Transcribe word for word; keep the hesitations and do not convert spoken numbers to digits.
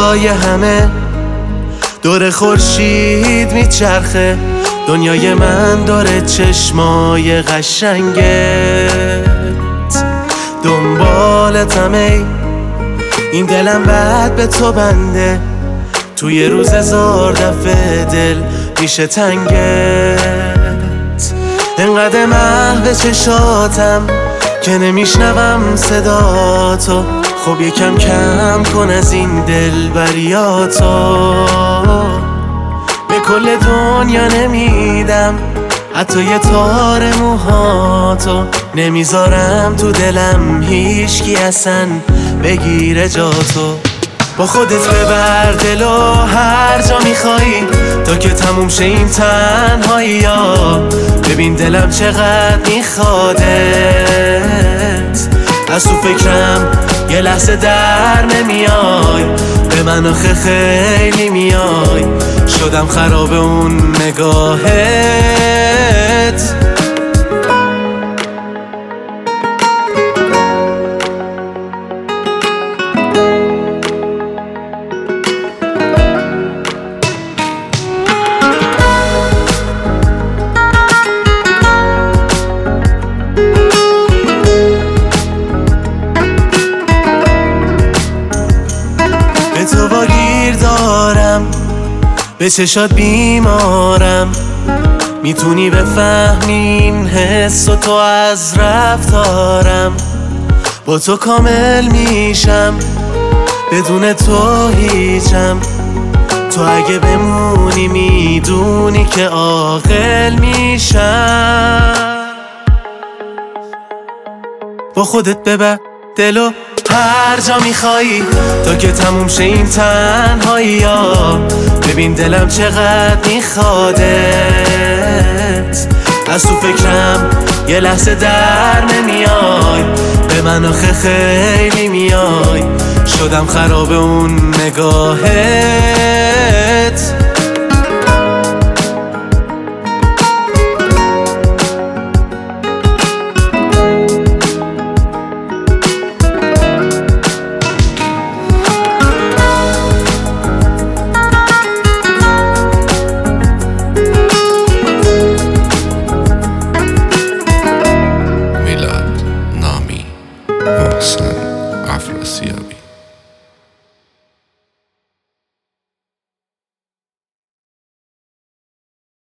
جای همه دور خورشید میچرخه، دنیای من داره چشمای قشنگت دنبالتم. ای این دلم بعد به تو بنده، توی روز هزار دفعه دل میشه تنگت. انقدر محو چشاتم که نمیشنوم صداتو، خب یکم کم کن از این دل بریاتو. به کل دنیا نمیدم حتی یه تار موهاتو، نمیذارم تو دلم هیچکی اصلا بگیره جاتو. با خودت ببر دلو هر جا میخوایی تا که تموم شه این تنهایی ها. ببین دلم چقدر میخوادت، از تو فکرم یه لحظه در نمیای، به من آخه خیلی میای، شدم خراب اون نگاهت. به تو واگیر دارم، به چشات بیمارم، میتونی بفهمی این حس و تو از رفتارم. با تو کامل میشم، بدون تو هیچم، تو اگه بمونی میدونی که عاقل میشم. با خودت ببر دلو هر جا میخوایی تا که تموم شه این تنهایی ها. ببین دلم چقدر میخوادت، از تو فکرم یه لحظه در نمیای، به من آخه خیلی میای، شدم خراب اون نگاهت.